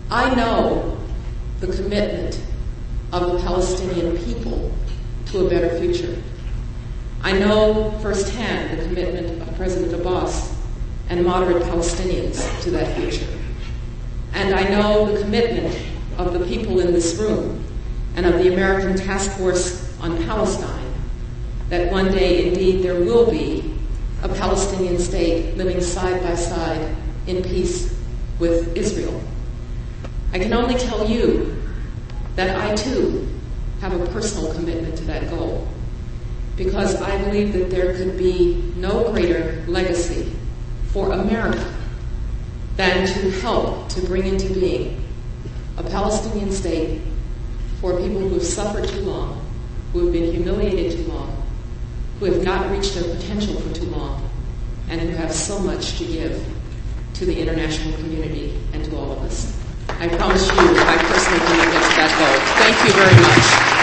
I know the commitment of the Palestinian people to a better future. I know firsthand the commitment of President Abbas and moderate Palestinians to that future. And I know the commitment of the people in this room and of the American Task Force on Palestine that one day, indeed, there will be a Palestinian state living side by side in peace with Israel. I can only tell you that I, too, have a personal commitment to that goal, because I believe that there could be no greater legacy for America than to help to bring into being a Palestinian state for people who have suffered too long, who have been humiliated too long, who have not reached their potential for too long, and who have so much to give to the international community and to all of us. I promise you, I personally commit to that goal. Thank you very much.